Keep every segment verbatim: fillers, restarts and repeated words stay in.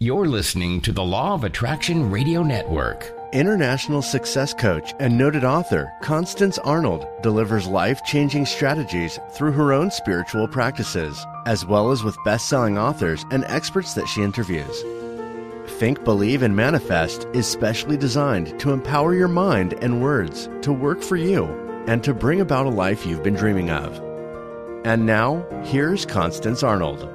You're listening to the Law of Attraction Radio Network. International success coach and noted author Constance Arnold delivers life-changing strategies through her own spiritual practices, as well as with best-selling authors and experts that she interviews. Think, Believe, and Manifest is specially designed to empower your mind and words to work for you and to bring about a life you've been dreaming of. And now, here's Constance Arnold.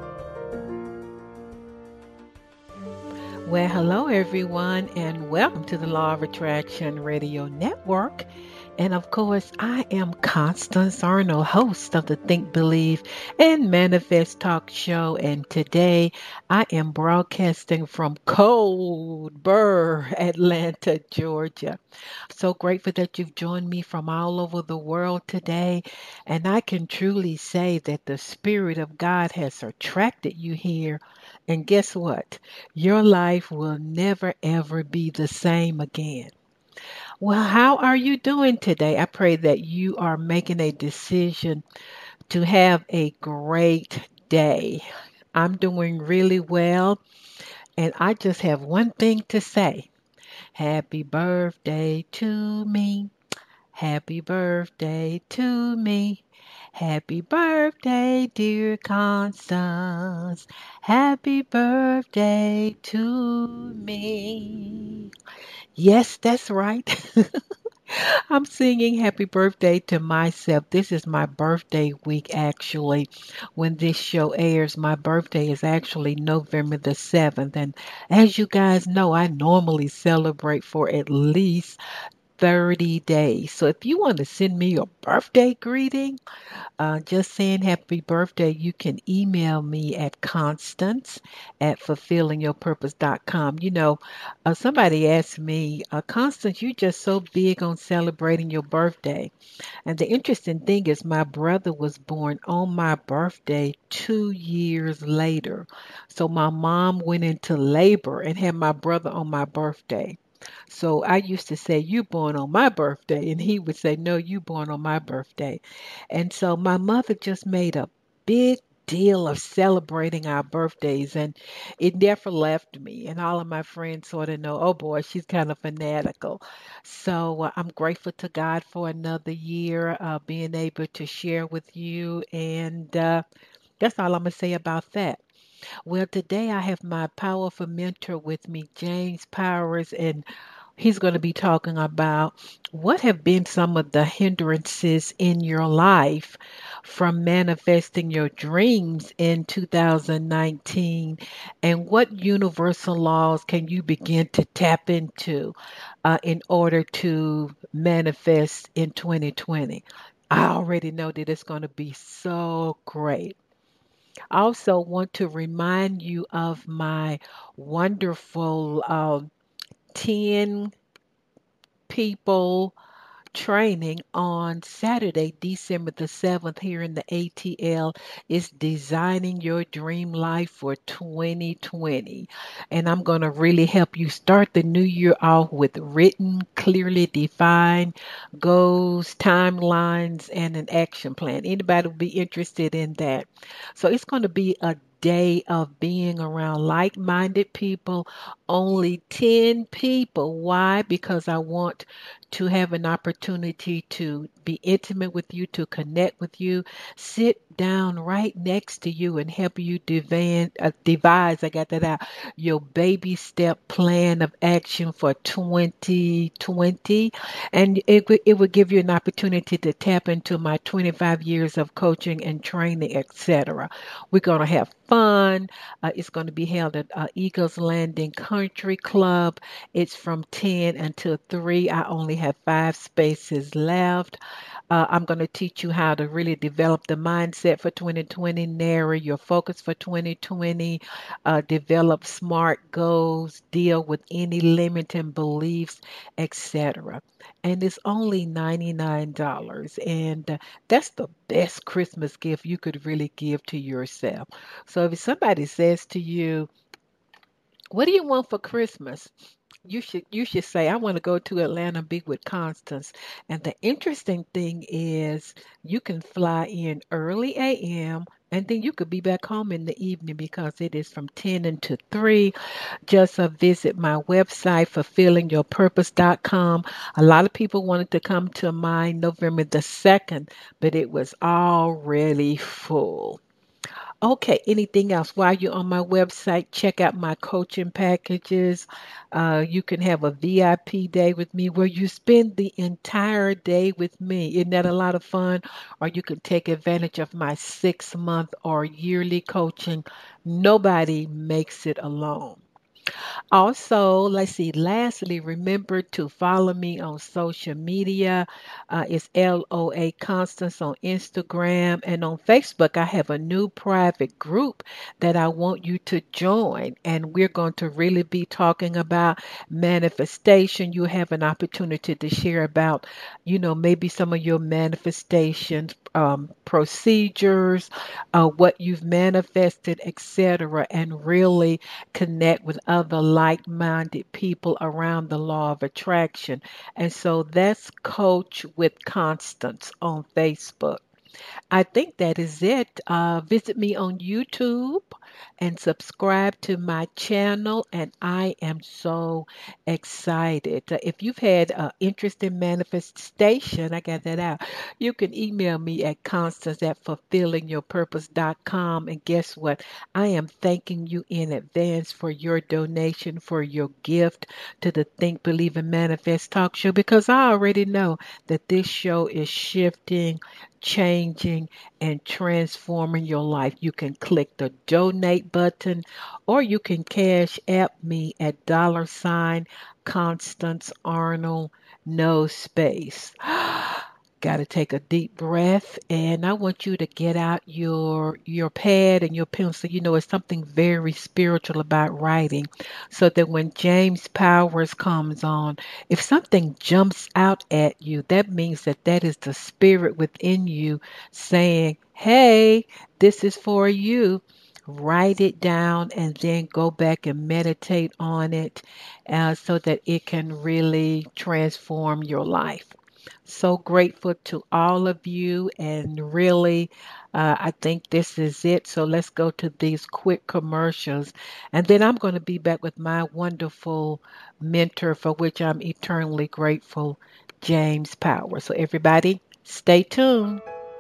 Well, hello everyone, and welcome to the Law of Attraction Radio Network. And of course, I am Constance Arnold, host of the Think, Believe, and Manifest Talk Show. And today I am broadcasting from cold Burr, Atlanta, Georgia. So grateful that you've joined me from all over the world today. And I can truly say that the Spirit of God has attracted you here. And guess what? Your life will never, ever be the same again. Well, how are you doing today? I pray that you are making a decision to have a great day. I'm doing really well, and I just have one thing to say. Happy birthday to me. Happy birthday to me. Happy birthday, dear Constance. Happy birthday to me. Yes, that's right. I'm singing happy birthday to myself. This is my birthday week, actually. When this show airs, my birthday is actually November the seventh. And as you guys know, I normally celebrate for at least thirty days. So if you want to send me a birthday greeting, uh, just saying happy birthday, you can email me at Constance at fulfilling your purpose dot com. You know, uh, somebody asked me, uh, Constance, you're just so big on celebrating your birthday. And the interesting thing is my brother was born on my birthday two years later. So my mom went into labor and had my brother on my birthday. So I used to say, you born on my birthday. And he would say, no, you born on my birthday. And so my mother just made a big deal of celebrating our birthdays. And it never left me. And all of my friends sort of know, oh boy, she's kind of fanatical. So uh, I'm grateful to God for another year uh, being able to share with you. And uh, that's all I'm going to say about that. Well, today I have my powerful mentor with me, James Powers, and he's going to be talking about what have been some of the hindrances in your life from manifesting your dreams in two thousand nineteen, and what universal laws can you begin to tap into uh, in order to manifest in twenty twenty. I already know that it's going to be so great. I also want to remind you of my wonderful um, ten people training on Saturday, December the seventh, here in the A T L. Is Designing Your Dream Life for twenty twenty. And I'm going to really help you start the new year off with written, clearly defined goals, timelines, and an action plan. Anybody would be interested in that. So it's going to be a day of being around like-minded people, only ten people. Why? Because I want to have an opportunity to be intimate with you, to connect with you, sit down right next to you and help you divan, uh, devise, I got that out, your baby step plan of action for twenty twenty. And it, wi- it will give you an opportunity to tap into my twenty-five years of coaching and training, et cetera. We're going to have fun. Uh, it's going to be held at uh, Eagles Landing Country Club. It's from ten until three. I only have five spaces left. Uh, I'm going to teach you how to really develop the mindset for twenty twenty, narrow your focus for twenty twenty, uh, develop smart goals, deal with any limiting beliefs, et cetera. And it's only ninety-nine dollars. And uh, that's the best Christmas gift you could really give to yourself. So if somebody says to you, what do you want for Christmas? You should you should say, I want to go to Atlanta and be with Constance. And the interesting thing is you can fly in early A M and then you could be back home in the evening because it is from ten until three. Just uh, visit my website, fulfilling your purpose dot com. A lot of people wanted to come to mine November the second, but it was already full. Okay, anything else? While you're on my website, check out my coaching packages. Uh, you can have a V I P day with me where you spend the entire day with me. Isn't that a lot of fun? Or you can take advantage of my six month or yearly coaching. Nobody makes it alone. Also, let's see, lastly, remember to follow me on social media. Uh, it's L O A Constance on Instagram and on Facebook. I have a new private group that I want you to join, and we're going to really be talking about manifestation. You have an opportunity to share about, you know, maybe some of your manifestations, um, procedures, uh, what you've manifested, et cetera, and really connect with other like minded people around the law of attraction. And so that's Coach with Constance on Facebook. I think that is it. Uh, visit me on YouTube and subscribe to my channel. And I am so excited. Uh, if you've had uh, interest in manifestation, I got that out. You can email me at constance at fulfilling your purpose dot com. And guess what? I am thanking you in advance for your donation, for your gift to the Think, Believe, and Manifest Talk Show because I already know that this show is shifting, changing, and transforming your life. You can click the donate button or you can cash app me at dollar sign Constance Arnold, no space. Got to take a deep breath, and I want you to get out your your pad and your pencil. You know, it's something very spiritual about writing, so that when James Powers comes on, if something jumps out at you, that means that that is the spirit within you saying, "Hey, this is for you." Write it down and then go back and meditate on it uh, so that it can really transform your life. So grateful to all of you, and really, uh, I think this is it. So let's go to these quick commercials, and then I'm going to be back with my wonderful mentor, for which I'm eternally grateful, James Power. So everybody, stay tuned.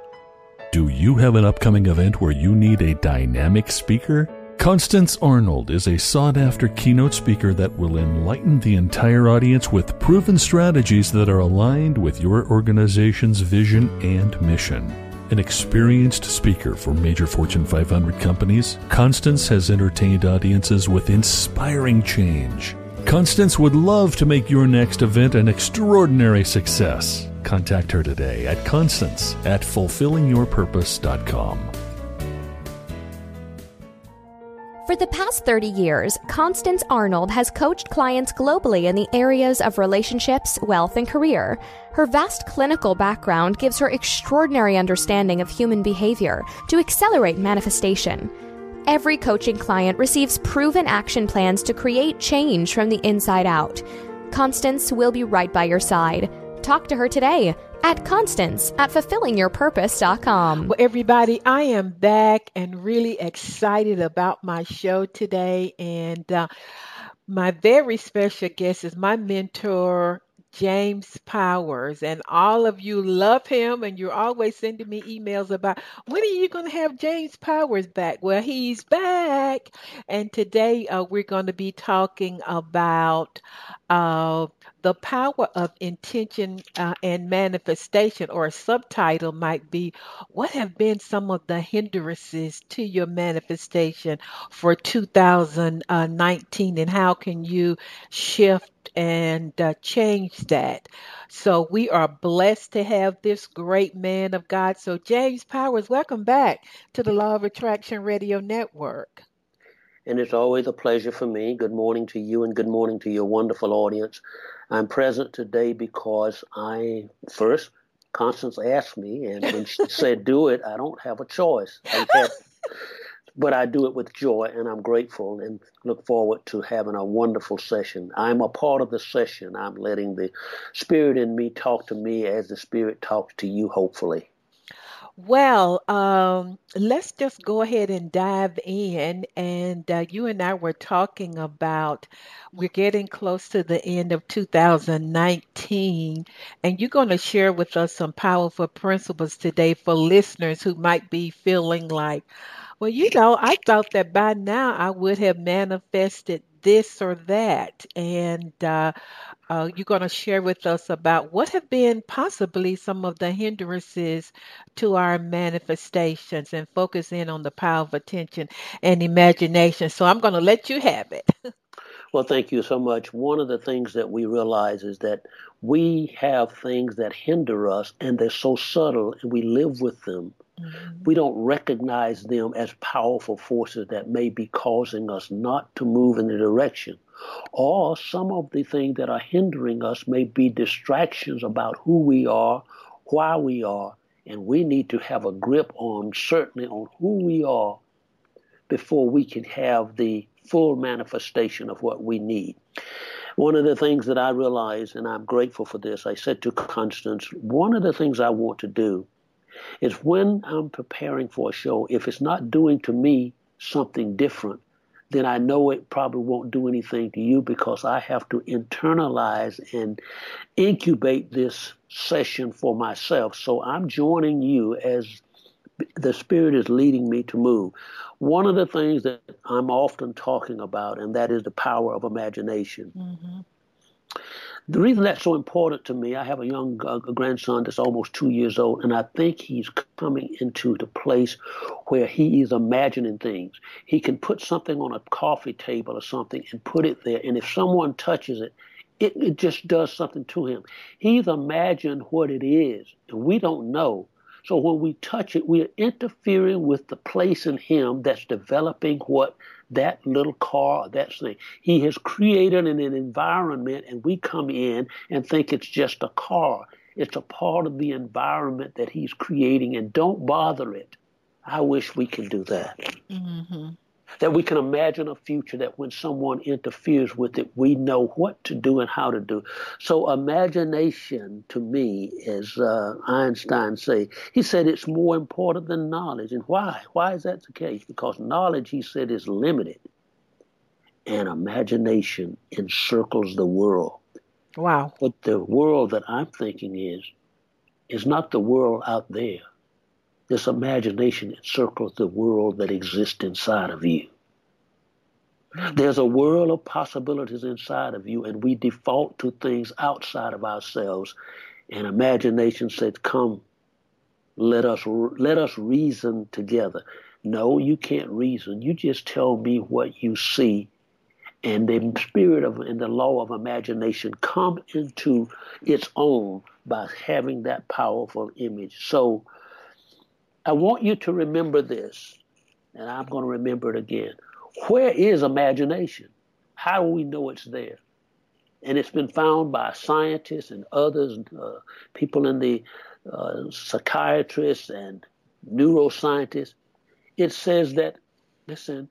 Do you have an upcoming event where you need a dynamic speaker? Constance Arnold is a sought-after keynote speaker that will enlighten the entire audience with proven strategies that are aligned with your organization's vision and mission. An experienced speaker for major Fortune five hundred companies, Constance has entertained audiences with inspiring change. Constance would love to make your next event an extraordinary success. Contact her today at Constance at fulfilling your purpose dot com. For the past thirty years, Constance Arnold has coached clients globally in the areas of relationships, wealth, and career. Her vast clinical background gives her extraordinary understanding of human behavior to accelerate manifestation. Every coaching client receives proven action plans to create change from the inside out. Constance will be right by your side. Talk to her today at Constance at fulfilling your purpose dot com. Well, everybody, I am back and really excited about my show today. And uh, my very special guest is my mentor, James Powers. And all of you love him, and you're always sending me emails about, when are you going to have James Powers back? Well, he's back. And today uh, we're going to be talking about uh, the power of intention uh, and manifestation, or a subtitle might be, what have been some of the hindrances to your manifestation for two thousand nineteen, and how can you shift and uh, change that? So we are blessed to have this great man of God. So James Powers, welcome back to the Law of Attraction Radio Network. And it's always a pleasure for me. Good morning to you and good morning to your wonderful audience. I'm present today because I, first, Constance asked me, and when she said do it, I don't have a choice. I have, but I do it with joy, and I'm grateful and look forward to having a wonderful session. I'm a part of the session. I'm letting the Spirit in me talk to me as the Spirit talks to you, hopefully. Well, um, let's just go ahead and dive in. And uh, you and I were talking about we're getting close to the end of two thousand nineteen, and you're going to share with us some powerful principles today for listeners who might be feeling like, well, you know, I thought that by now I would have manifested this or that. And uh, uh, you're going to share with us about what have been possibly some of the hindrances to our manifestations and focus in on the power of attention and imagination. So I'm going to let you have it. Well, thank you so much. One of the things that we realize is that we have things that hinder us, and they're so subtle, and we live with them. Mm-hmm. We don't recognize them as powerful forces that may be causing us not to move in the direction. Or some of the things that are hindering us may be distractions about who we are, why we are, and we need to have a grip on, certainly on who we are before we can have the full manifestation of what we need. One of the things that I realized, and I'm grateful for this, I said to Constance, one of the things I want to do is when I'm preparing for a show, if it's not doing to me something different, then I know it probably won't do anything to you, because I have to internalize and incubate this session for myself. So I'm joining you as the Spirit is leading me to move. One of the things that I'm often talking about, and that is the power of imagination. Mm-hmm. The reason that's so important to me, I have a young uh, grandson that's almost two years old, and I think he's coming into the place where he is imagining things. He can put something on a coffee table or something and put it there, and if someone touches it, it, it just does something to him. He's imagined what it is, and we don't know. So when we touch it, we are interfering with the place in him that's developing what that little car, that thing. He has created an, an environment, and we come in and think it's just a car. It's a part of the environment that he's creating, and don't bother it. I wish we could do that. Mm-hmm. That we can imagine a future that when someone interferes with it, we know what to do and how to do. So imagination, to me, as uh, Einstein say, he said it's more important than knowledge. And why? Why is that the case? Because knowledge, he said, is limited. And imagination encircles the world. Wow. But the world that I'm thinking is, is not the world out there. This imagination encircles the world that exists inside of you. There's a world of possibilities inside of you, and we default to things outside of ourselves. And imagination says, come, let us let us reason together. No, you can't reason. You just tell me what you see, and the spirit of and the law of imagination come into its own by having that powerful image. So I want you to remember this, and I'm going to remember it again. Where is imagination? How do we know it's there? And it's been found by scientists and others, uh, people in the uh, psychiatrists and neuroscientists. It says that, listen,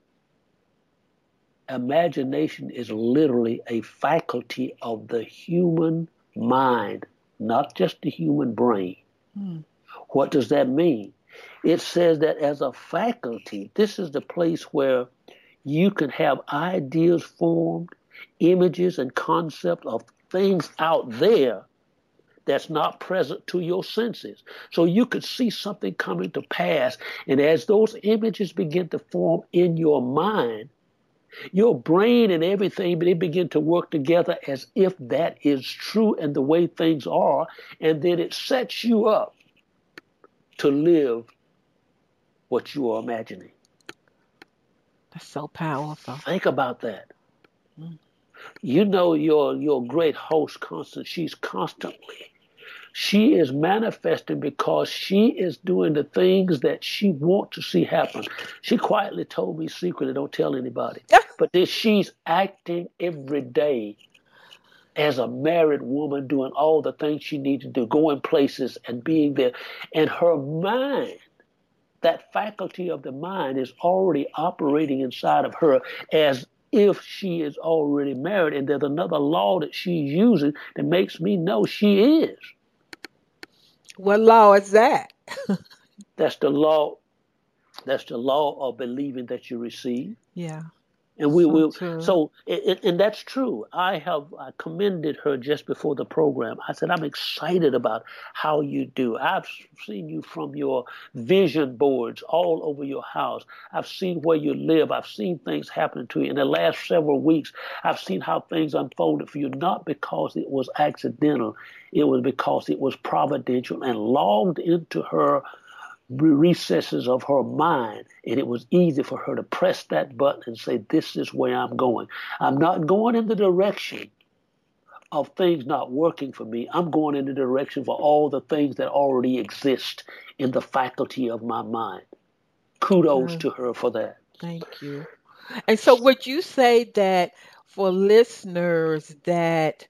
imagination is literally a faculty of the human mind, not just the human brain. Hmm. What does that mean? It says that as a faculty, this is the place where you can have ideas formed, images and concepts of things out there that's not present to your senses. So you could see something coming to pass, and as those images begin to form in your mind, your brain and everything, they begin to work together as if that is true and the way things are, and then it sets you up to live what you are imagining. That's so powerful. Think about that. Mm. You know your your great host, Constance, she's constantly, she is manifesting because she is doing the things that she wants to see happen. She quietly told me secretly, don't tell anybody. But then she's acting every day as a married woman, doing all the things she needs to do, going places and being there. And her mind that faculty of the mind is already operating inside of her as if she is already married. And there's another law that she's using that makes me know she is. What law is that? That's the law. That's the law of believing that you receive. Yeah. And we So will. true. So, and, and that's true. I have I commended her just before the program. I said, I'm excited about how you do. I've seen you from your vision boards all over your house. I've seen where you live. I've seen things happening to you. In the last several weeks, I've seen how things unfolded for you, not because it was accidental. It was because it was providential and logged into her recesses of her mind, and it was easy for her to press that button and say, this is where I'm going. I'm not going in the direction of things not working for me. I'm going in the direction for all the things that already exist in the faculty of my mind. Kudos mm. to her for that. Thank you. And so would you say that for listeners that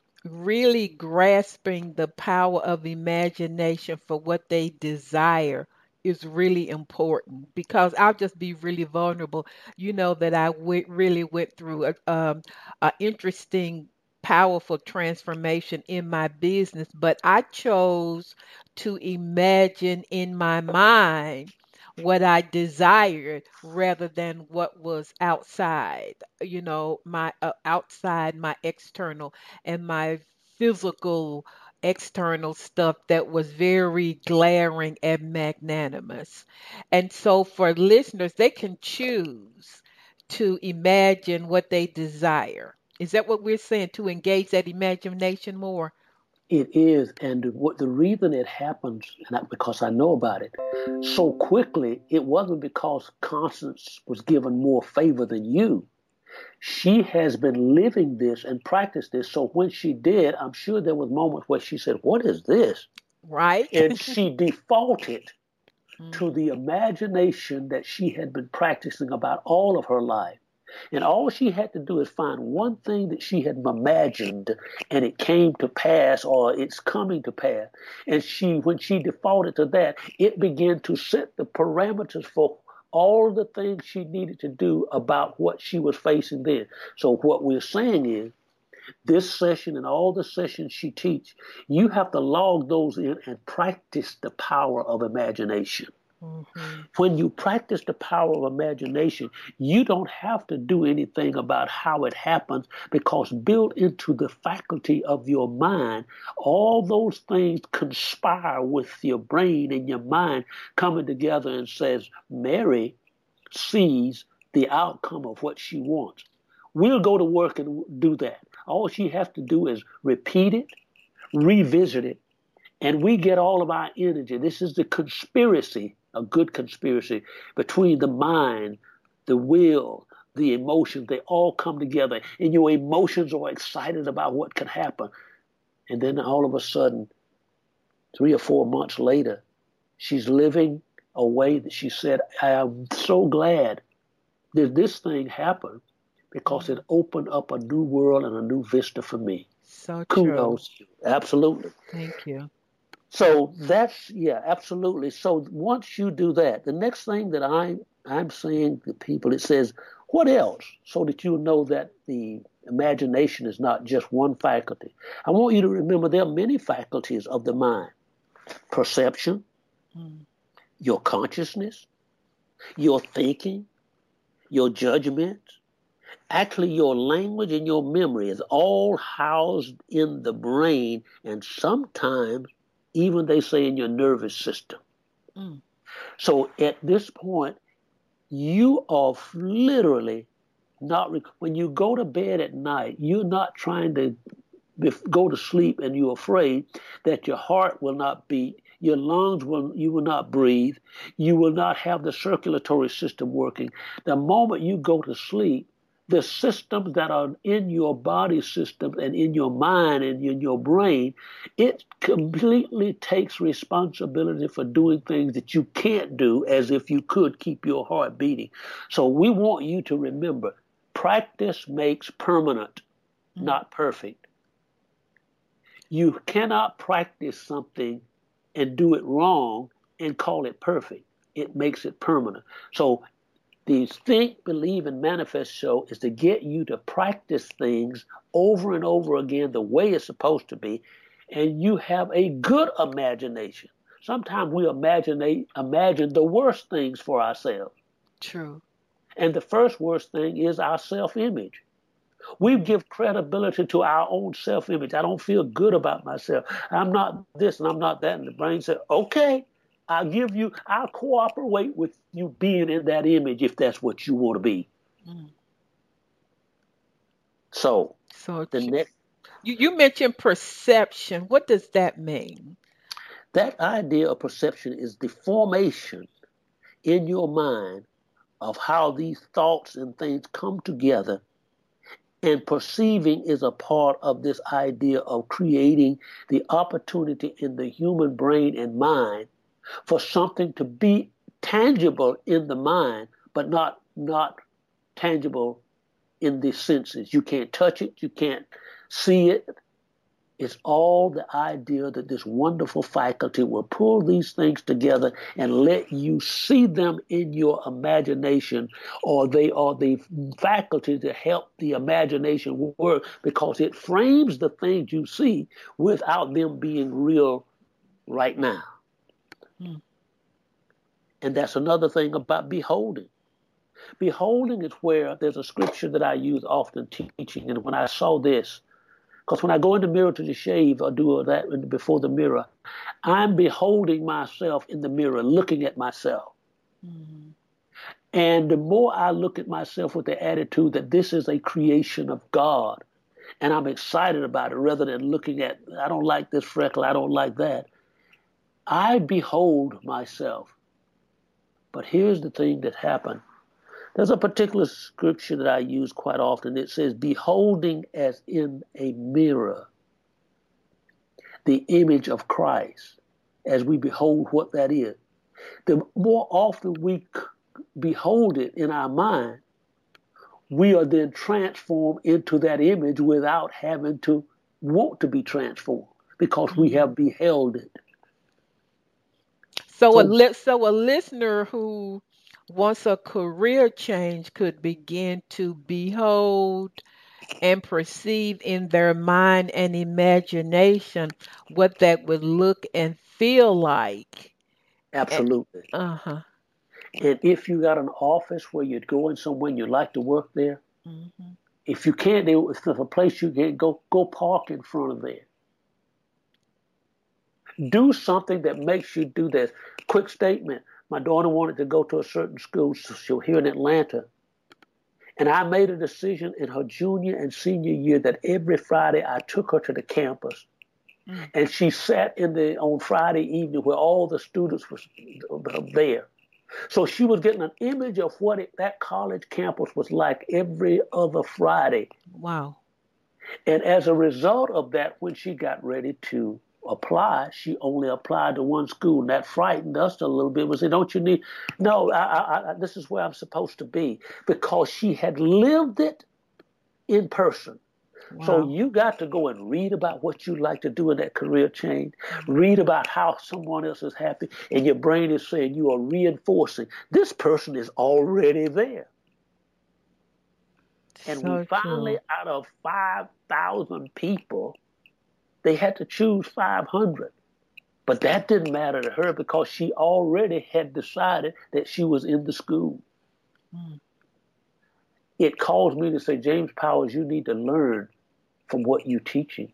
really grasping the power of imagination for what they desire is really important? Because I'll just be really vulnerable. You know that I w- really went through a, um, a interesting, powerful transformation in my business, but I chose to imagine in my mind what I desired rather than what was outside, you know, my uh, outside, my external and my physical external stuff that was very glaring and magnanimous. And so for listeners, they can choose to imagine what they desire. Is that what we're saying, to engage that imagination more? It is, and what the reason it happens, not because I know about it, so quickly, it wasn't because Constance was given more favor than you. She has been living this and practiced this, so when she did, I'm sure there was moments where she said, what is this? Right. And she defaulted mm. to the imagination that she had been practicing about all of her life. And all she had to do is find one thing that she had imagined, and it came to pass, or it's coming to pass. And she, when she defaulted to that, it began to set the parameters for all the things she needed to do about what she was facing then. So what we're saying is, this session and all the sessions she teach, you have to log those in and practice the power of imagination. Mm-hmm. When you practice the power of imagination, you don't have to do anything about how it happens, because built into the faculty of your mind, all those things conspire with your brain and your mind coming together and says, Mary sees the outcome of what she wants. We'll go to work and do that. All she has to do is repeat it, revisit it, and we get all of our energy. This is the conspiracy, a good conspiracy, between the mind, the will, the emotions. They all come together, and your emotions are excited about what can happen. And then all of a sudden, three or four months later, she's living a way that she said, I am so glad that this thing happened, because it opened up a new world and a new vista for me. So true. Kudos. Absolutely. Thank you. So that's, yeah, absolutely. So once you do that, the next thing that I'm, I'm saying to people, it says, what else? So that you know that the imagination is not just one faculty. I want you to remember there are many faculties of the mind. Perception, mm. your consciousness, your thinking, your judgment. Actually, your language and your memory is all housed in the brain, and sometimes even they say in your nervous system. Mm. So at this point, you are literally not, when you go to bed at night, you're not trying to go to sleep and you're afraid that your heart will not beat, your lungs will, you will not breathe, you will not have the circulatory system working. The moment you go to sleep, the systems that are in your body system and in your mind and in your brain, it completely takes responsibility for doing things that you can't do as if you could keep your heart beating. So we want you to remember, practice makes permanent, mm-hmm. not perfect. You cannot practice something and do it wrong and call it perfect. it makes it permanent. So the Think, Believe, and Manifest show is to get you to practice things over and over again the way it's supposed to be, and you have a good imagination. Sometimes we imagine, imagine the worst things for ourselves. True. And the first worst thing is our self-image. We give credibility to our own self-image. I don't feel good about myself. I'm not this and I'm not that. And the brain says, okay, I'll give you, I'll cooperate with you being in that image if that's what you want to be. Mm. So, so the you, next. You, you mentioned perception. What does that mean? That idea of perception is the formation in your mind of how these thoughts and things come together. And perceiving is a part of this idea of creating the opportunity in the human brain and mind for something to be tangible in the mind, but not not tangible in the senses. You can't touch it. You can't see it. It's all the idea that this wonderful faculty will pull these things together and let you see them in your imagination, or they are the faculty to help the imagination work because it frames the things you see without them being real right now. Hmm. And that's another thing about beholding. Beholding is where there's a scripture that I use often teaching, and when I saw this, because when I go in the mirror to shave or do that before the mirror, I'm beholding myself in the mirror, looking at myself. Mm-hmm. And the more I look at myself with the attitude that this is a creation of God, and I'm excited about it rather than looking at, I don't like this freckle, I don't like that, I behold myself. But here's the thing that happened. There's a particular scripture that I use quite often. It says, beholding as in a mirror the image of Christ, as we behold what that is. The more often we behold it in our mind, we are then transformed into that image without having to want to be transformed because we have beheld it. So, so, a, li- so a listener who wants a career change could begin to behold and perceive in their mind and imagination what that would look and feel like. Absolutely. And, uh-huh. And if you got an office where you're going somewhere and you like to work there, mm-hmm. if you can't, if there's a place you can go, go park in front of there. Do something that makes you do this. Quick statement. My daughter wanted to go to a certain school, so she was here in Atlanta. And I made a decision in her junior and senior year that every Friday I took her to the campus. Mm. And she sat in the on Friday evening where all the students were there. So she was getting an image of what it, that college campus was like every other Friday. Wow. And as a result of that, when she got ready to apply, she only applied to one school, and that frightened us a little bit. We said, don't you need, no, I, I, I, this is where I'm supposed to be, because she had lived it in person. Wow. So you got to go and read about what you like to do in that career change, read about how someone else is happy, and your brain is saying you are reinforcing, this person is already there. And so we finally, true. Out of five thousand people, they had to choose five hundred. But that didn't matter to her because she already had decided that she was in the school. Mm. It caused me to say, James Powers, you need to learn from what you're teaching.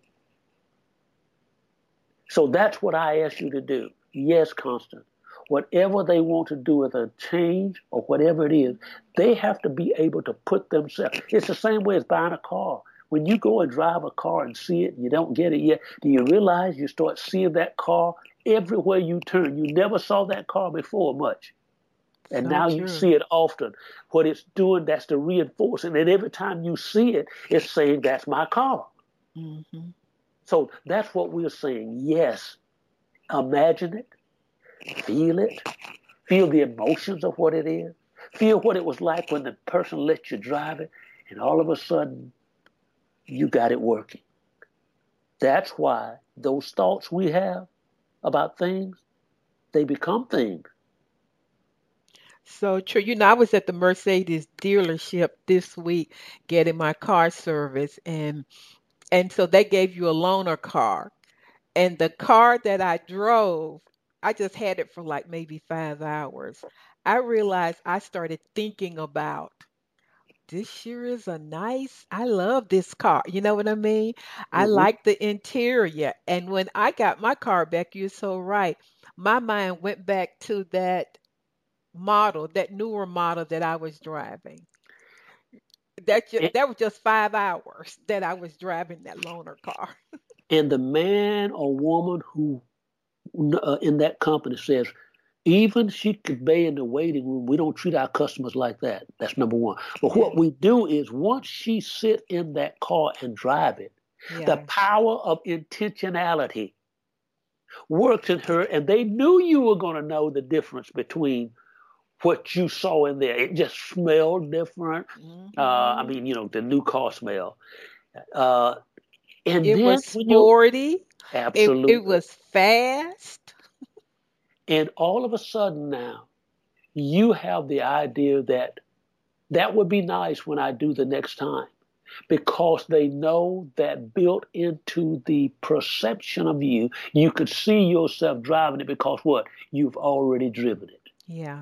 So that's what I ask you to do. Yes, Constance. Whatever they want to do with a change or whatever it is, they have to be able to put themselves. It's the same way as buying a car. When you go and drive a car and see it and you don't get it yet, do you realize you start seeing that car everywhere you turn? You never saw that car before much. And so now true. You see it often. What it's doing, that's the reinforcing. And every time you see it, it's saying, that's my car. Mm-hmm. So that's what we're saying. Yes, imagine it. Feel it. Feel the emotions of what it is. Feel what it was like when the person let you drive it. And all of a sudden, you got it working. That's why those thoughts we have about things, they become things. So true. You know, I was at the Mercedes dealership this week getting my car service, and and so they gave you a loaner car. And the car that I drove, I just had it for like maybe five hours. I realized I started thinking about this sure is a nice, I love this car. You know what I mean? I Hmm. like the interior. And when I got my car back, you're so right. My mind went back to that model, that newer model that I was driving. That ju- And, that was just five hours that I was driving that loaner car. and the man or woman who uh, in that company says, even she could be in the waiting room. We don't treat our customers like that. That's number one. But Yeah, what we do is once she sit in that car and drive it, the yeah, power of intentionality works in her, and they knew you were going to know the difference between what you saw in there. It just smelled different. Uh, I hmm mean, you know, the new car smell. Uh, and It then was when you sporty. It it absolutely, was fast. and all of a sudden now, you have the idea that that would be nice when I do the next time because they know that built into the perception of you, you could see yourself driving it because what? You've already driven it. Yeah.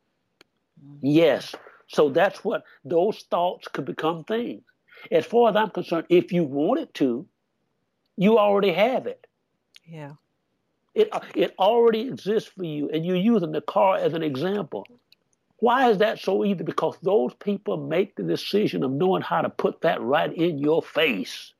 hmm Yes. So that's what those thoughts could become things. As far as I'm concerned, if you wanted to, you already have it. Yeah. It, it already exists for you, and you're using the car as an example. Why is that so easy? Because those people make the decision of knowing how to put that right in your face.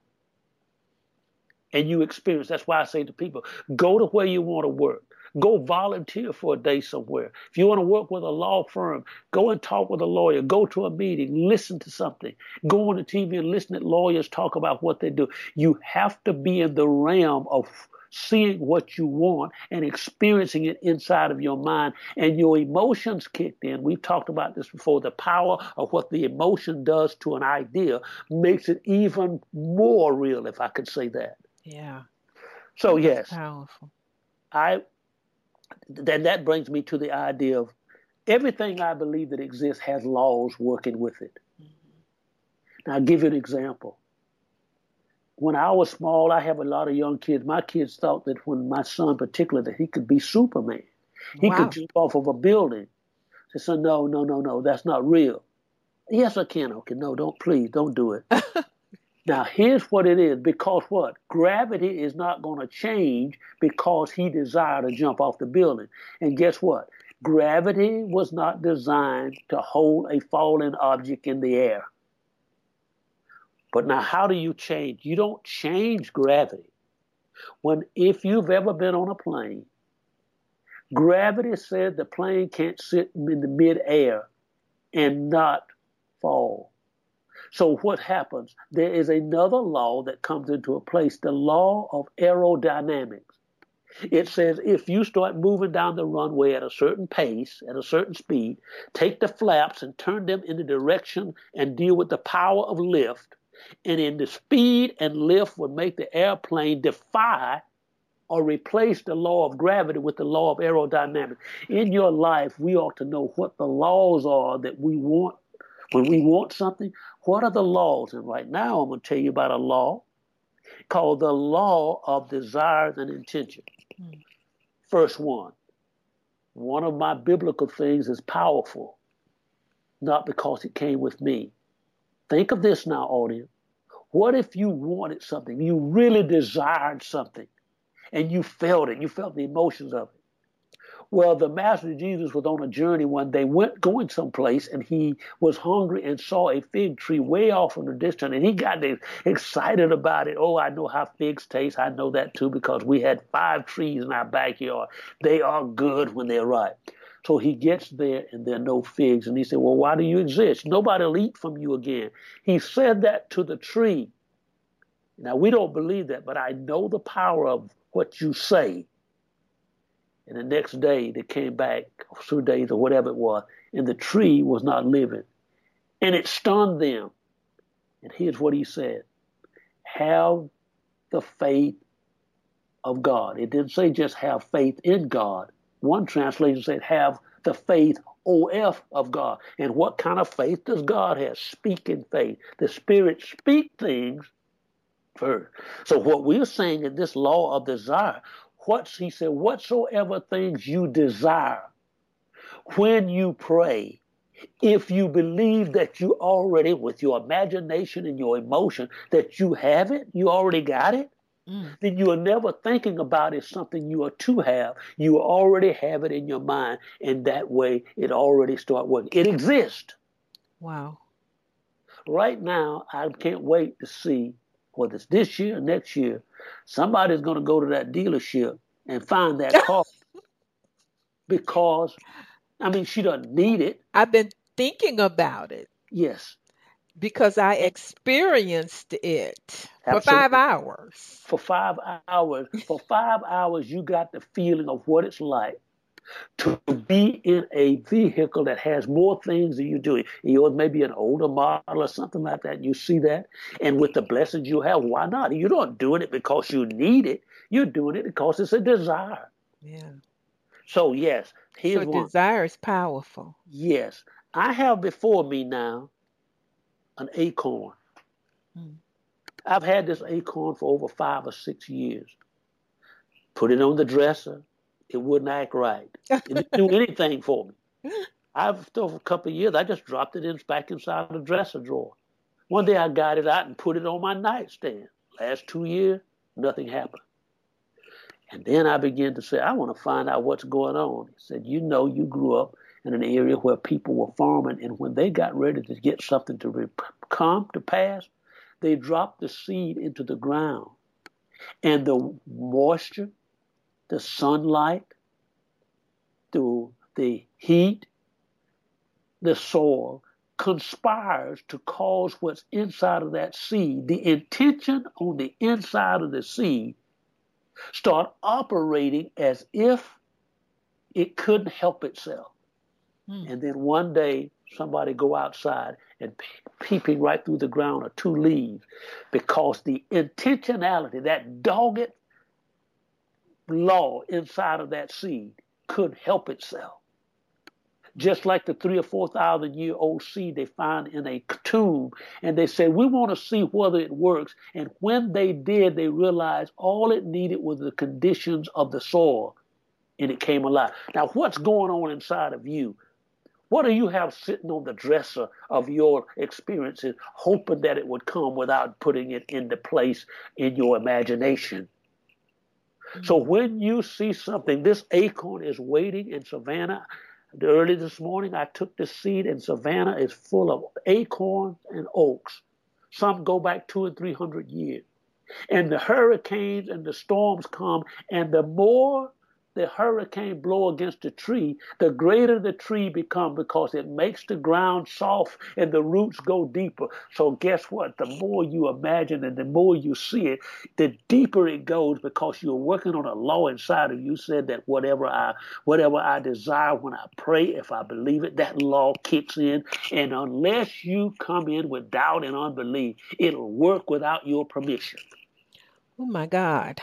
And you experience. That's why I say to people, go to where you want to work. Go volunteer for a day somewhere. If you want to work with a law firm, go and talk with a lawyer. Go to a meeting, listen to something. Go on the T V and listen to lawyers talk about what they do. You have to be in the realm of seeing what you want and experiencing it inside of your mind, and your emotions kicked in. We've talked about this before. The power of what the emotion does to an idea makes it even more real, if I could say that. Yeah. So That was yes, powerful. I then that brings me to the idea of everything I believe that exists has laws working with it. Now I'll give you an example. When I was small, I have a lot of young kids. My kids thought that when my son, particularly, that he could be Superman. He could Wow. jump off of a building. I said, son, no, no, no, no, that's not real. Yes, I can. Okay, no, don't, please, don't do it. Now, here's what it is. Because what? Gravity is not going to change because he desired to jump off the building. And guess what? Gravity was not designed to hold a falling object in the air. But now, how do you change? You don't change gravity. When, if you've ever been on a plane, gravity said the plane can't sit in the midair and not fall. So what happens? There is another law that comes into a place, the law of aerodynamics. It says if you start moving down the runway at a certain pace, at a certain speed, take the flaps and turn them in the direction and deal with the power of lift, and in the speed and lift would make the airplane defy or replace the law of gravity with the law of aerodynamics. In your life, we ought to know what the laws are that we want. When we want something, what are the laws? And right now, I'm going to tell you about a law called the law of desires and intention. Mm. First one. One of my biblical things is powerful, not because it came with me. Think of this now, audience. What if you wanted something, you really desired something, and you felt it, you felt the emotions of it? Well, the Master Jesus was on a journey one day, went going someplace, and he was hungry and saw a fig tree way off in the distance, and he got excited about it. Oh, I know how figs taste. I know that too because we had five trees in our backyard. They are good when they're ripe. So he gets there, and there are no figs, and he said, well, why do you exist? Nobody will eat from you again. He said that to the tree. Now, we don't believe that, but I know the power of what you say. And the next day they came back, or two days or whatever it was, and the tree was not living. And it stunned them. And here's what he said. Have the faith of God. It didn't say just have faith in God. One translation said have the faith O F of God. And what kind of faith does God have? Speaking faith. The Spirit speak things first. So what we're saying in this law of desire, what's he said, whatsoever things you desire, when you pray, if you believe that you already, with your imagination and your emotion, that you have it, you already got it, mm. then you are never thinking about it something you are to have. You already have it in your mind, and that way it already start working. It exists. Wow. Right now, I can't wait to see, whether it's this year or next year, somebody's going to go to that dealership and find that car because, I mean, she doesn't need it. I've been thinking about it. Yes. Because I experienced it Absolutely. for five hours. For five hours. For five hours, you got the feeling of what it's like to be in a vehicle that has more things than you do. Yours may be an older model or something like that. You see that. And with the blessings you have, why not? You're not doing it because you need it. You're doing it because it's a desire. Yeah. So, yes. Here's so one. Desire is powerful. Yes. I have before me now an acorn. Hmm. I've had this acorn for over five or six years. Put it on the dresser. It wouldn't act right. It didn't do anything for me. After a couple of years, I just dropped it in back inside the dresser drawer. One day I got it out and put it on my nightstand. Last two years, nothing happened. And then I began to say, I want to find out what's going on. He said, you know, you grew up in an area where people were farming, and when they got ready to get something to re- come to pass, they dropped the seed into the ground. And the moisture, the sunlight, the, the heat, the soil conspires to cause what's inside of that seed, the intention on the inside of the seed, start operating as if it couldn't help itself. Hmm. And then one day, somebody go outside and peeping right through the ground are two leaves, because the intentionality, that dogged law inside of that seed couldn't help itself. Just like the three or four thousand year old seed they find in a tomb, and they say, we want to see whether it works. And when they did, they realized all it needed was the conditions of the soil, and it came alive. Now, what's going on inside of you? What do you have sitting on the dresser of your experiences, hoping that it would come without putting it into place in your imagination? Mm-hmm. So when you see something, this acorn is waiting in Savannah. Early this morning, I took the seed, and Savannah is full of acorns and oaks. Some go back two and three hundred years. And the hurricanes and the storms come, and the more the hurricane blow against the tree, the greater the tree becomes, because it makes the ground soft and the roots go deeper. So guess what? The more you imagine and the more you see it, the deeper it goes, because you're working on a law inside of you. You said that whatever I whatever I desire when I pray, if I believe it, that law kicks in. And unless you come in with doubt and unbelief, it'll work without your permission. Oh my God.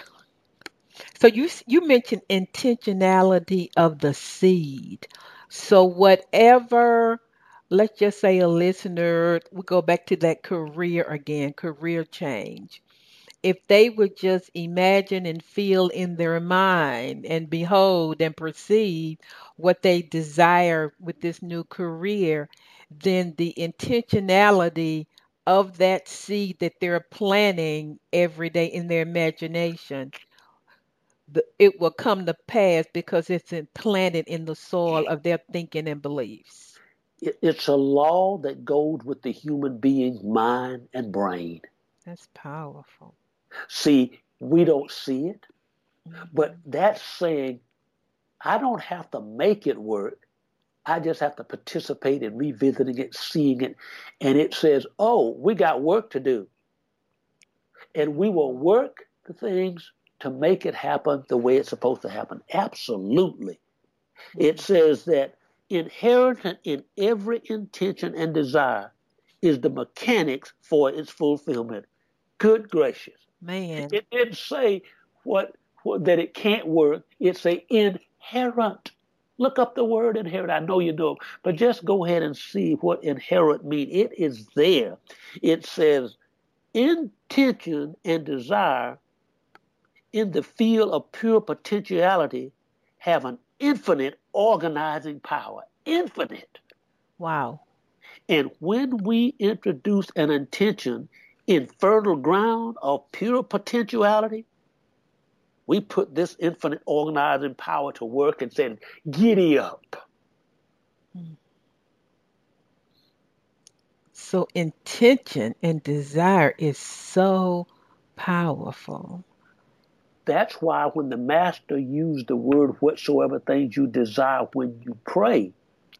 So you you mentioned intentionality of the seed. So whatever, let's just say a listener, we go back to that career again, career change. If they would just imagine and feel in their mind and behold and perceive what they desire with this new career, then the intentionality of that seed that they're planting every day in their imagination, The, it will come to pass because it's implanted in the soil of their thinking and beliefs. It, it's a law that goes with the human being's mind and brain. That's powerful. See, we don't see it, mm-hmm. but that's saying I don't have to make it work. I just have to participate in revisiting it, seeing it. And it says, oh, we got work to do. And we will work the things to make it happen the way it's supposed to happen. Absolutely. It says that inherent in every intention and desire is the mechanics for its fulfillment. Good gracious. Man. It didn't say what, what that it can't work. It's a inherent Look up the word inherit. I know you know, but just go ahead and see what inherit means. It is there. It says intention and desire in the field of pure potentiality have an infinite organizing power. Infinite. Wow. And when we introduce an intention in fertile ground of pure potentiality, we put this infinite organizing power to work and said, giddy up. So intention and desire is so powerful. That's why when the master used the word whatsoever things you desire when you pray,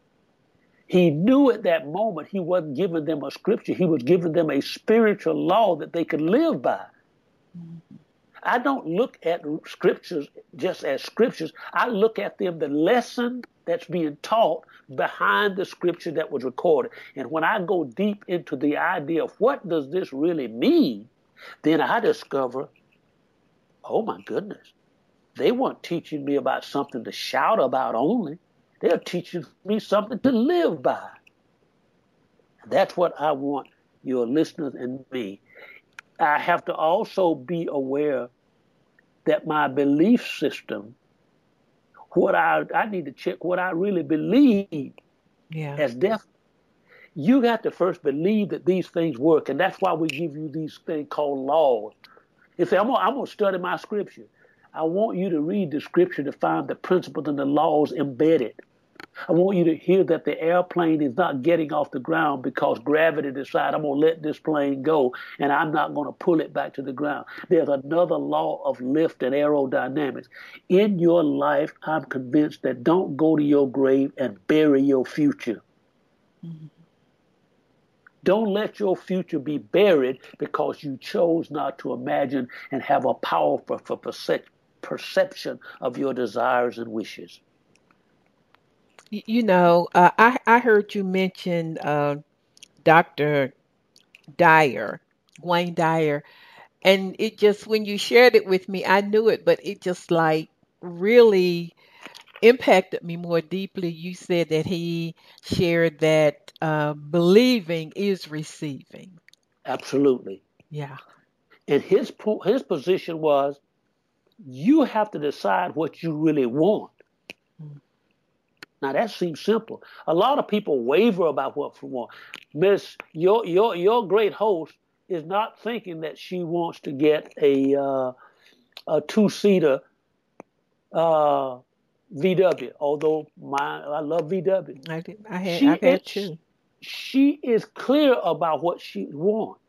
he knew at that moment he wasn't giving them a scripture. He was giving them a spiritual law that they could live by. Mm-hmm. I don't look at scriptures just as scriptures. I look at them, the lesson that's being taught behind the scripture that was recorded. And when I go deep into the idea of what does this really mean, then I discover, oh my goodness, they weren't teaching me about something to shout about only. They're teaching me something to live by. And that's what I want your listeners and me. I have to also be aware that my belief system, what I I need to check what I really believe yeah. as death. You got to first believe that these things work, and that's why we give you these things called laws. You say, I'm gonna, I'm gonna study my scripture. I want you to read the scripture to find the principles and the laws embedded. I want you to hear that the airplane is not getting off the ground because gravity decided I'm going to let this plane go and I'm not going to pull it back to the ground. There's another law of lift and aerodynamics. In your life, I'm convinced that don't go to your grave and bury your future. Mm-hmm. Don't let your future be buried because you chose not to imagine and have a powerful perception of your desires and wishes. You know, uh, I, I heard you mention uh, Doctor Dyer, Wayne Dyer, and it just, when you shared it with me, I knew it, but it just like really impacted me more deeply. You said that he shared that uh, believing is receiving. Absolutely. Yeah. And his his position was, you have to decide what you really want. Mm. Now that seems simple. A lot of people waver about what they want. Miss, your your your great host is not thinking that she wants to get a uh, a two seater uh, V W. Although my I love V W. I did, I had she I've had two. She is clear about what she wants.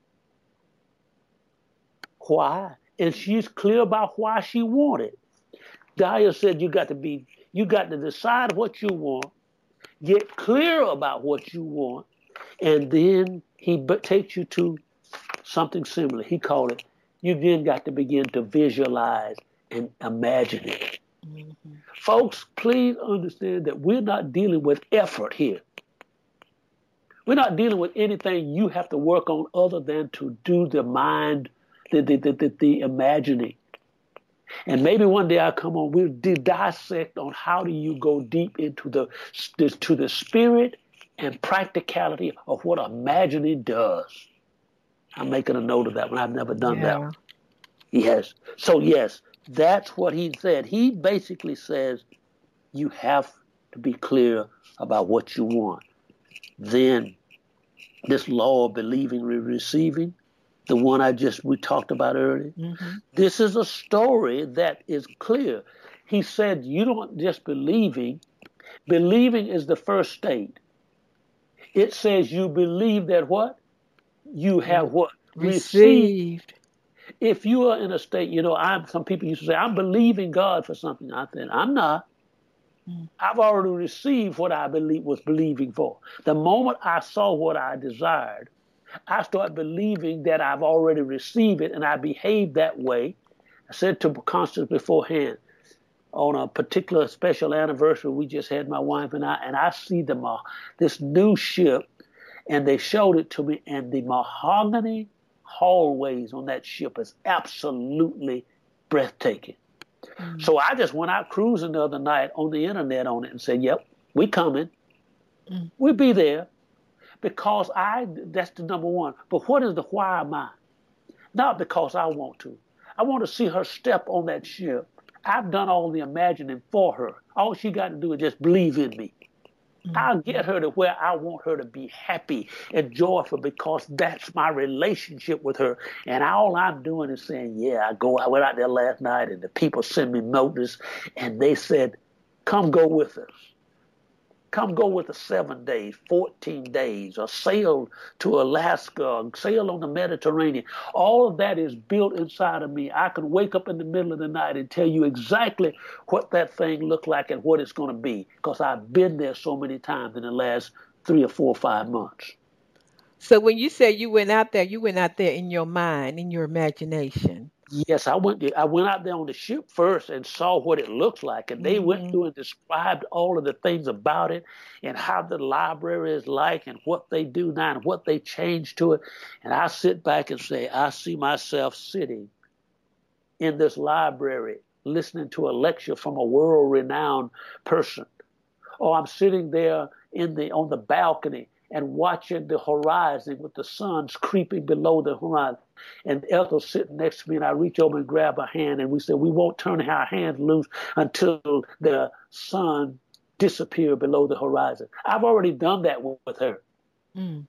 Why? And she's clear about why she wanted. Dyer said you got to be. You got to decide what you want, get clear about what you want, and then he takes you to something similar. He called it, you then got to begin to visualize and imagine it. Mm-hmm. Folks, please understand that we're not dealing with effort here. We're not dealing with anything you have to work on other than to do the mind, the, the, the, the, the imagining. And maybe one day I'll come on, we'll dissect on how do you go deep into the, to the spirit and practicality of what imagining does. I'm making a note of that one. I've never done yeah. that one. Yes. So, yes, that's what he said. He basically says you have to be clear about what you want. Then this law of believing and receiving, the one I just, we talked about earlier. Mm-hmm. This is a story that is clear. He said, you don't just believing. Believing is the first state. It says you believe that what? You have what? Received. If you are in a state, you know, I'm, some people used to say, I'm believing God for something. I said, I'm not. Mm. I've already received what I believe was believing for. The moment I saw what I desired, I start believing that I've already received it, and I behave that way. I said to Constance beforehand, on a particular special anniversary we just had, my wife and I, and I see them uh, this new ship, and they showed it to me, and the mahogany hallways on that ship is absolutely breathtaking. Mm. So I just went out cruising the other night on the internet on it and said, yep, we coming. Mm. We'll be there. Because I, that's the number one. But what is the why of mine? Not because I want to. I want to see her step on that ship. I've done all the imagining for her. All she got to do is just believe in me. Mm-hmm. I'll get her to where I want her to be happy and joyful because that's my relationship with her. And all I'm doing is saying, yeah, I go. I went out there last night and the people sent me notice and they said, come go with us. Come go with us seven days, fourteen days, or sail to Alaska, or sail on the Mediterranean. All of that is built inside of me. I can wake up in the middle of the night and tell you exactly what that thing looked like and what it's going to be because I've been there so many times in the last three or four or five months. So when you say you went out there, you went out there in your mind, in your imagination. Yes, I went. I went out there on the ship first and saw what it looks like, and they mm-hmm. went through and described all of the things about it, and how the library is like, and what they do now, and what they changed to it. And I sit back and say, I see myself sitting in this library, listening to a lecture from a world-renowned person, or I'm sitting there in the on the balcony and watching the horizon with the sun's creeping below the horizon. And Ethel's sitting next to me, and I reach over and grab her hand, and we said, we won't turn our hands loose until the sun disappears below the horizon. I've already done that with her. Mm.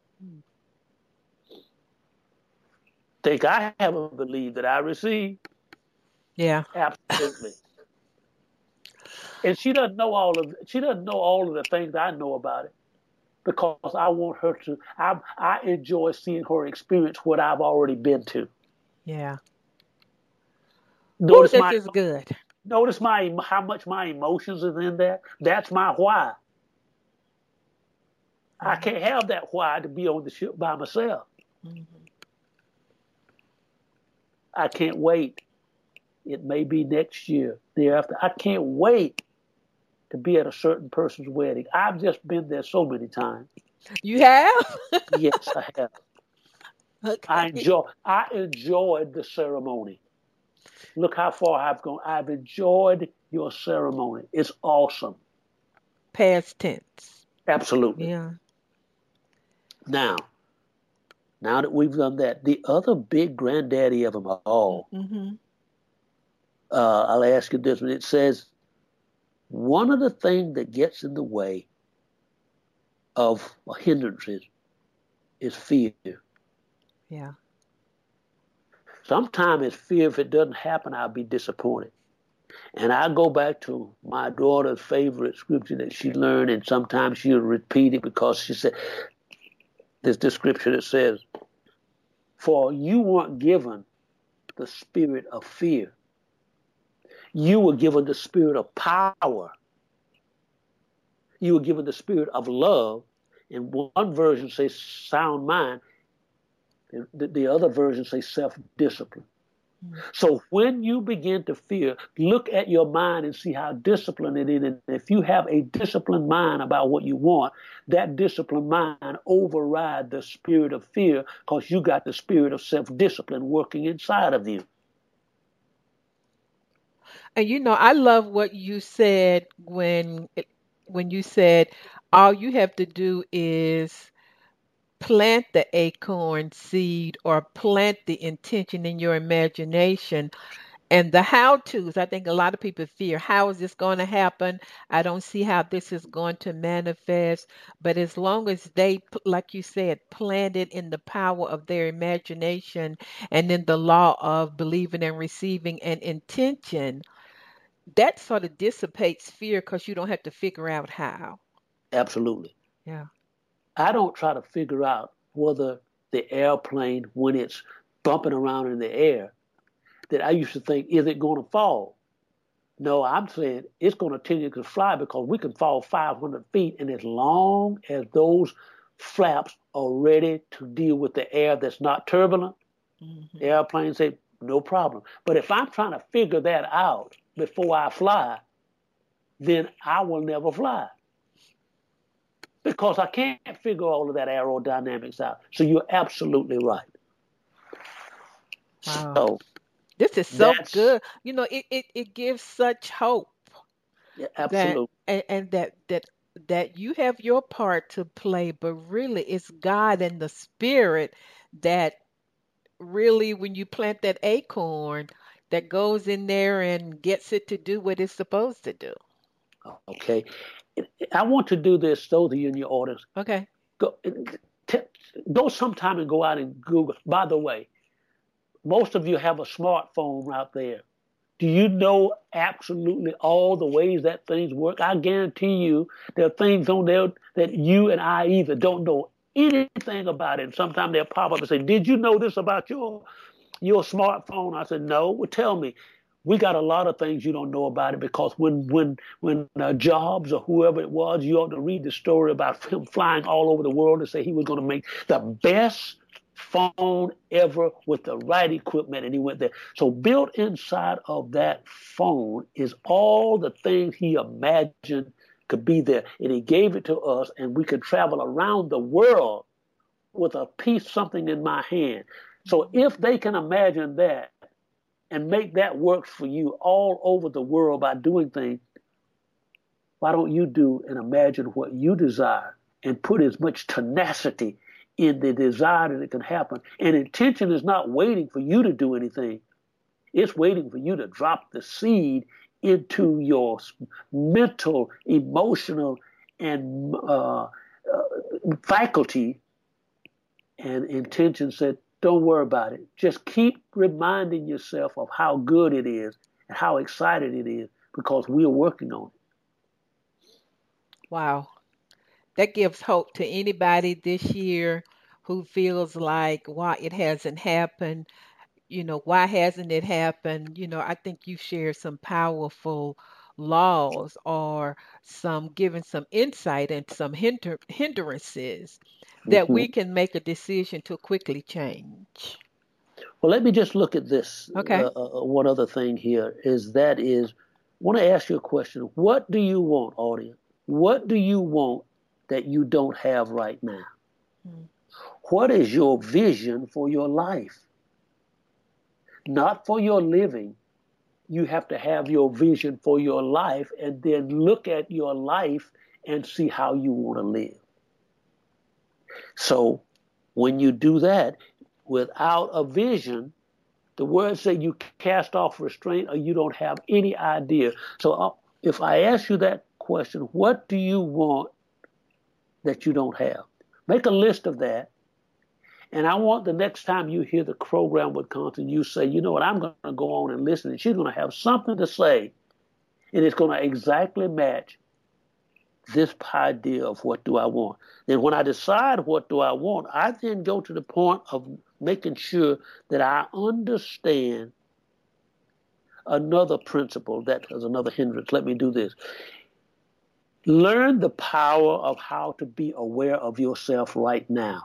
Think I haven't believed that I received? Yeah. Absolutely. And she doesn't know all of she doesn't know all of the things I know about it. Because I want her to, I, I enjoy seeing her experience what I've already been to. Yeah. Notice Ooh, my, this is good. Notice my how much my emotions is in there. That's my why. Mm-hmm. I can't have that why to be on the ship by myself. Mm-hmm. I can't wait. It may be next year, the year after. I can't wait to be at a certain person's wedding. I've just been there so many times. You have? Yes, I have. Okay. I enjoy. I enjoyed the ceremony. Look how far I've gone. I've enjoyed your ceremony. It's awesome. Past tense. Absolutely. Yeah. Now, now that we've done that, the other big granddaddy of them all, mm-hmm. uh, I'll ask you this one. It says, one of the things that gets in the way of hindrances is fear. Yeah. Sometimes it's fear. If it doesn't happen, I'll be disappointed. And I go back to my daughter's favorite scripture that she learned, and sometimes she'll repeat it because she said, there's this scripture that says, for you weren't given the spirit of fear. You were given the spirit of power. You were given the spirit of love. And one version says sound mind. The, the other version says self-discipline. Mm-hmm. So when you begin to fear, look at your mind and see how disciplined it is. And if you have a disciplined mind about what you want, that disciplined mind overrides the spirit of fear because you got the spirit of self-discipline working inside of you. And you know, I love what you said when when you said all you have to do is plant the acorn seed or plant the intention in your imagination. And the how-tos, I think a lot of people fear, how is this going to happen? I don't see how this is going to manifest. But as long as they, like you said, plant it in the power of their imagination and in the law of believing and receiving an intention, that sort of dissipates fear because you don't have to figure out how. Absolutely. Yeah. I don't try to figure out whether the airplane, when it's bumping around in the air, that I used to think, is it going to fall? No, I'm saying it's going to continue to fly because we can fall five hundred feet, and as long as those flaps are ready to deal with the air that's not turbulent, mm-hmm. the airplane say, no problem. But if I'm trying to figure that out before I fly, then I will never fly. Because I can't figure all of that aerodynamics out. So you're absolutely right. Wow. So This is so That's good. You know, it, it, it gives such hope yeah, that absolute. and, and that that that you have your part to play, but really it's God and the Spirit that really when you plant that acorn that goes in there and gets it to do what it's supposed to do. Okay. I want to do this, those of you in your audience. Okay. Go, t- go sometime and go out and Google. By the way, most of you have a smartphone out there. Do you know absolutely all the ways that things work? I guarantee you there are things on there that you and I either don't know anything about it. And sometimes they'll pop up and say, did you know this about your your smartphone? I said, no. Well, tell me. We got a lot of things you don't know about it because when when when uh, Jobs or whoever it was, you ought to read the story about him flying all over the world to say he was going to make the best phone ever with the right equipment, and he went there. So built inside of that phone is all the things he imagined could be there, and he gave it to us, and we could travel around the world with a piece, something in my hand. So if they can imagine that and make that work for you all over the world by doing things, why don't you do and imagine what you desire and put as much tenacity in the desire that it can happen? And intention is not waiting for you to do anything. It's waiting for you to drop the seed into your mental, emotional, and uh, uh, faculty. And intention said, don't worry about it. Just keep reminding yourself of how good it is and how excited it is because we are working on it. Wow. That gives hope to anybody this year who feels like, why it hasn't happened. You know, why hasn't it happened? You know, I think you shared some powerful laws or some giving some insight and some hinder, hindrances that we Mm-hmm. can make a decision to quickly change. Well, let me just look at this. Okay. Uh, uh, one other thing here is that is, I want to ask you a question. What do you want, audience? What do you want that you don't have right now? Hmm. What is your vision for your life? Not for your living. You have to have your vision for your life and then look at your life and see how you want to live. So when you do that without a vision, the words say you cast off restraint or you don't have any idea. So uh, if I ask you that question, what do you want that you don't have? Make a list of that. And I want the next time you hear the program with Constance, you say, you know what, I'm going to go on and listen. And she's going to have something to say. And it's going to exactly match this idea of what do I want. Then when I decide what do I want, I then go to the point of making sure that I understand another principle. That is another hindrance. Let me do this. Learn the power of how to be aware of yourself right now.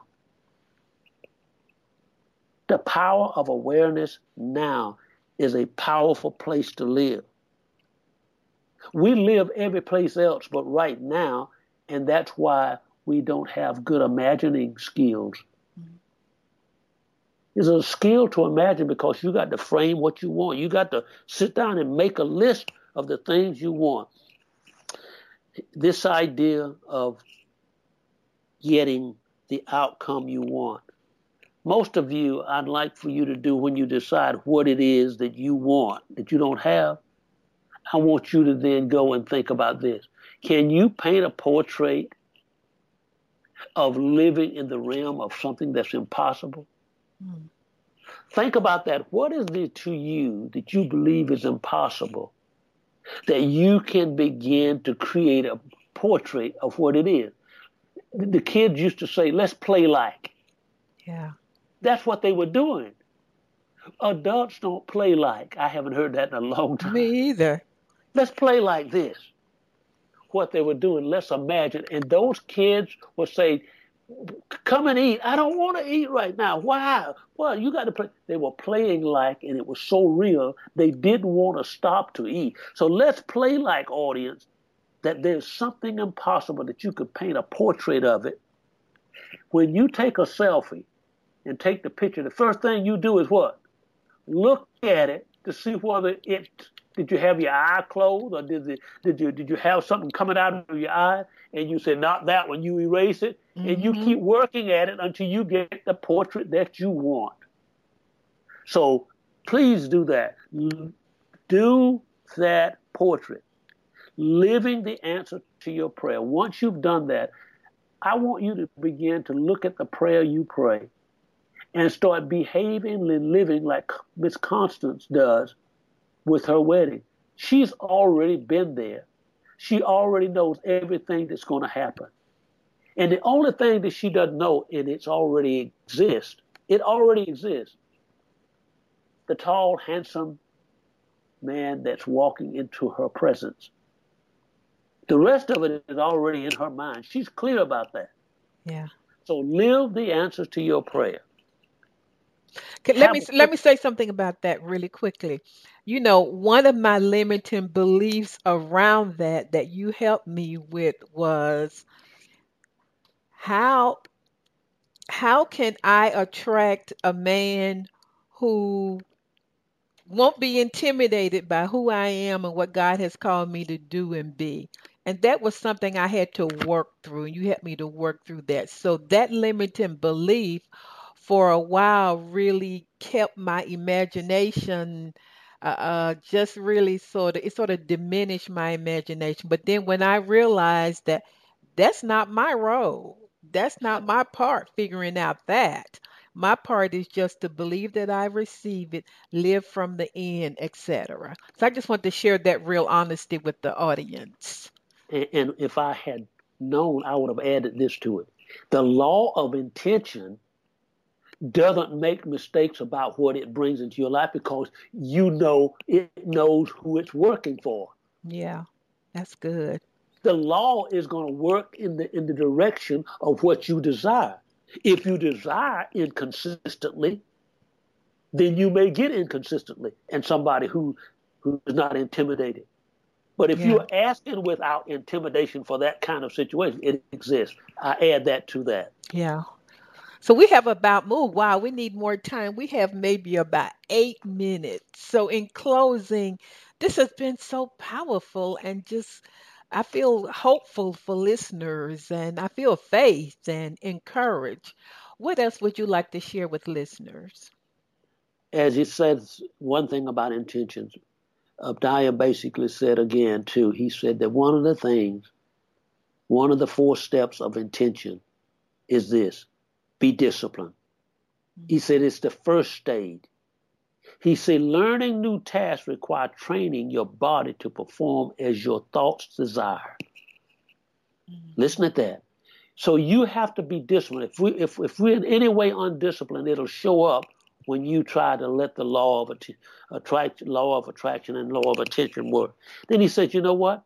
The power of awareness now is a powerful place to live. We live every place else but right now, and that's why we don't have good imagining skills. Mm-hmm. It's a skill to imagine because you got to frame what you want. You got to sit down and make a list of the things you want. This idea of getting the outcome you want. Most of you, I'd like for you to do when you decide what it is that you want, that you don't have. I want you to then go and think about this. Can you paint a portrait of living in the realm of something that's impossible? Mm. Think about that. What is it to you that you believe is impossible that you can begin to create a portrait of what it is? The kids used to say, let's play like. Yeah. That's what they were doing. Adults don't play like. I haven't heard that in a long time. Me either. Let's play like this. What they were doing, let's imagine. And those kids would say, come and eat. I don't want to eat right now. Why? Well, you got to play. They were playing like, and it was so real, they didn't want to stop to eat. So let's play like, audience, that there's something impossible that you could paint a portrait of it. When you take a selfie and take the picture, the first thing you do is what? look at it to see whether it, did you have your eye closed, or did it, did you did you have something coming out of your eye, and you said, not that one, you erase it, mm-hmm. and you keep working at it until you get the portrait that you want. So please do that. Do that portrait, living the answer to your prayer. Once you've done that, I want you to begin to look at the prayer you pray and start behaving and living like Miss Constance does with her wedding. She's already been there. She already knows everything that's going to happen. And the only thing that she doesn't know, and it's already exists, it already exists. The tall, handsome man that's walking into her presence. The rest of it is already in her mind. She's clear about that. Yeah. So live the answers to your prayer. Okay, let me let me say something about that really quickly. You know, one of my limiting beliefs around that that you helped me with was how how can I attract a man who won't be intimidated by who I am and what God has called me to do and be. And that was something I had to work through. You helped me to work through that. So that limiting belief for a while really kept my imagination uh, uh, just really sort of, it sort of diminished my imagination. But then when I realized that that's not my role, that's not my part figuring out that. My part is just to believe that I receive it, live from the end, et cetera. So I just want to share that real honesty with the audience. And, and if I had known, I would have added this to it. The law of intention doesn't make mistakes about what it brings into your life because you know it knows who it's working for. Yeah, that's good. The law is going to work in the in the direction of what you desire. If you desire inconsistently, then you may get inconsistently and somebody who, who is not intimidated. But if yeah. you're asking without intimidation for that kind of situation, it exists. I add that to that. Yeah. So we have about, oh, wow, we need more time. We have maybe about eight minutes. So in closing, this has been so powerful and just, I feel hopeful for listeners and I feel faith and encouraged. What else would you like to share with listeners? As he says, one thing about intentions, Abdiah basically said again, too, he said that one of the things, one of the four steps of intention is this, be disciplined. He said it's the first stage. He said learning new tasks require training your body to perform as your thoughts desire. Mm-hmm. Listen at that. So you have to be disciplined. If we if if we're in any way undisciplined, it'll show up when you try to let the law of att- attract, law of attraction and law of attention work. Then he said, you know what?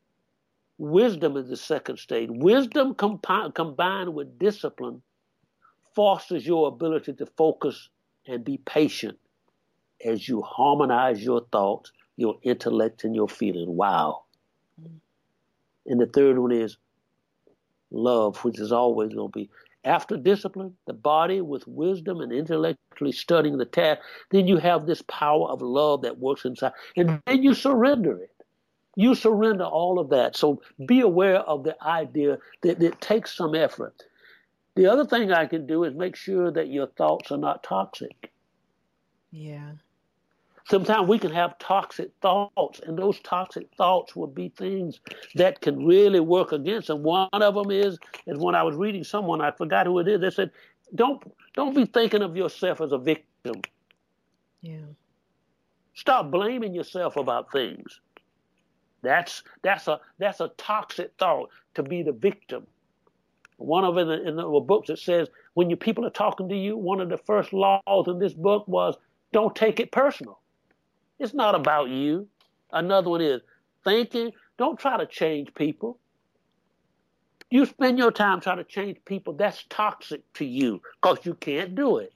Wisdom is the second stage. Wisdom compi- combined with discipline fosters your ability to focus and be patient as you harmonize your thoughts, your intellect, and your feeling. Wow. Mm. And the third one is love, which is always going to be. After discipline, the body with wisdom and intellectually studying the task, then you have this power of love that works inside. And then you surrender it. You surrender all of that. So be aware of the idea that it takes some effort. The other thing I can do is make sure that your thoughts are not toxic. Yeah. Sometimes we can have toxic thoughts, and those toxic thoughts will be things that can really work against them. One of them is, is when I was reading someone, I forgot who it is, they said, don't, don't be thinking of yourself as a victim. Yeah. Stop blaming yourself about things. That's, that's, a, that's a toxic thought, to be the victim. One of it in the books that says, when your people are talking to you, one of the first laws in this book was, don't take it personal. It's not about you. Another one is thinking. Don't try to change people. You spend your time trying to change people, that's toxic to you because you can't do it.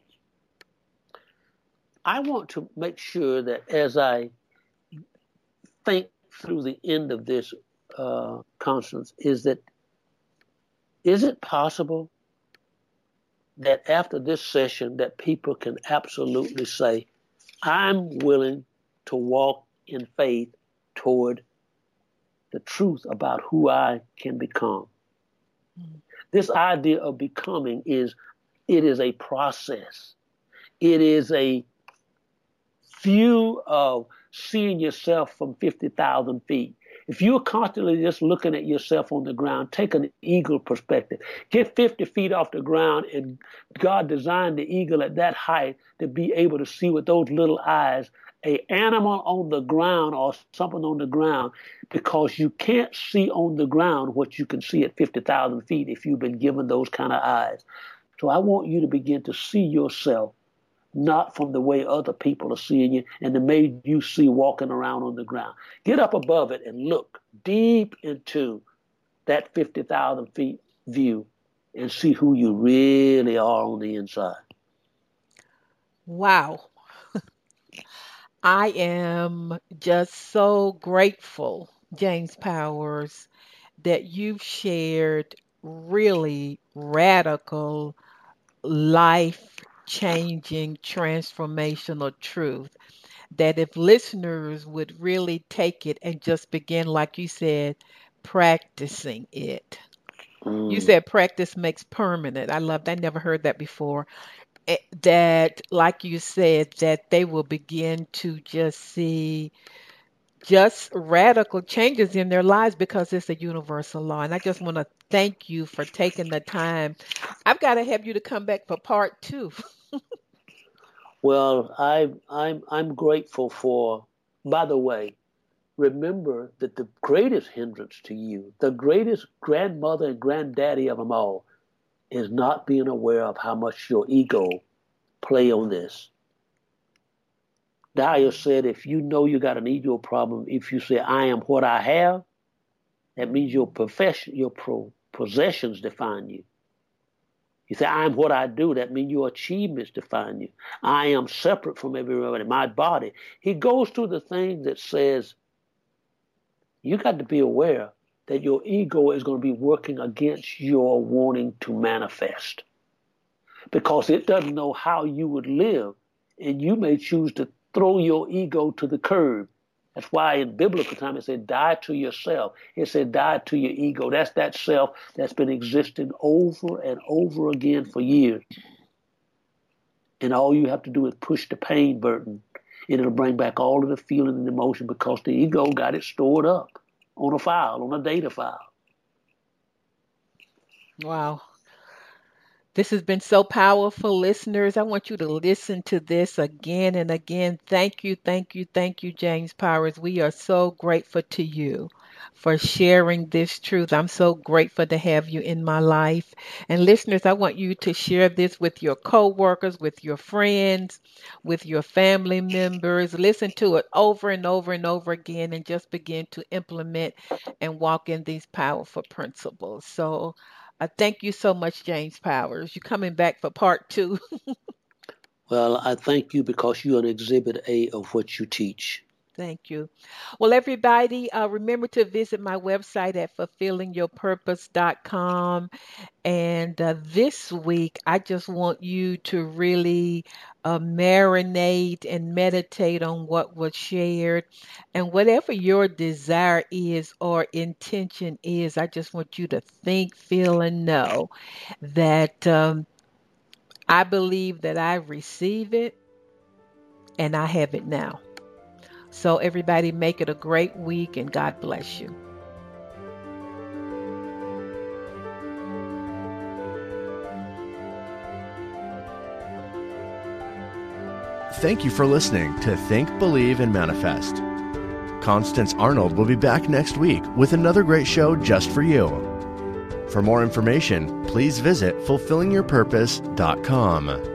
I want to make sure that as I think through the end of this uh, conference is that, is it possible that after this session that people can absolutely say, I'm willing to walk in faith toward the truth about who I can become. Mm. This idea of becoming is, it is a process. It is a view of seeing yourself from fifty thousand feet. If you're constantly just looking at yourself on the ground, take an eagle perspective. Get fifty feet off the ground, and God designed the eagle at that height to be able to see with those little eyes an animal on the ground or something on the ground, because you can't see on the ground what you can see at fifty thousand feet if you've been given those kind of eyes. So I want you to begin to see yourself not from the way other people are seeing you and the way you see walking around on the ground. Get up above it and look deep into that fifty thousand feet view and see who you really are on the inside. Wow. I am just so grateful, James Powers, that you've shared really radical, life-changing, transformational truth, that if listeners would really take it and just begin, like you said, practicing it. Mm. You said practice makes permanent. I love that. I never heard that before. That, like you said, that they will begin to just see just radical changes in their lives because it's a universal law. And I just want to thank you for taking the time. I've got to have you to come back for part two. Well, I, I'm I'm grateful for, by the way, remember that the greatest hindrance to you, the greatest grandmother and granddaddy of them all, is not being aware of how much your ego play on this. Dyer said, if you know you got an ego problem, if you say, I am what I have, that means your profession, your pro- possessions define you. You say, I am what I do, that means your achievements define you. I am separate from everybody, my body. He goes through the thing that says, you got to be aware that your ego is going to be working against your wanting to manifest, because it doesn't know how you would live, and you may choose to throw your ego to the curb. That's why in biblical time it said, die to yourself. It said, die to your ego. That's that self that's been existing over and over again for years. And all you have to do is push the pain button, and it'll bring back all of the feeling and emotion, because the ego got it stored up on a file, on a data file. Wow. This has been so powerful, listeners. I want you to listen to this again and again. Thank you, thank you, thank you, James Powers. We are so grateful to you for sharing this truth. I'm so grateful to have you in my life. And listeners, I want you to share this with your coworkers, with your friends, with your family members. Listen to it over and over and over again, and just begin to implement and walk in these powerful principles. So I thank you so much, James Powers. You're coming back for part two. Well, I thank you because you're an exhibit A of what you teach. Thank you. Well, everybody, uh, remember to visit my website at fulfilling your purpose dot com. And uh, this week, I just want you to really uh, marinate and meditate on what was shared. And whatever your desire is or intention is, I just want you to think, feel, and know that um, I believe that I receive it and I have it now. So everybody, make it a great week, and God bless you. Thank you for listening to Think, Believe, and Manifest. Constance Arnold will be back next week with another great show just for you. For more information, please visit fulfilling your purpose dot com.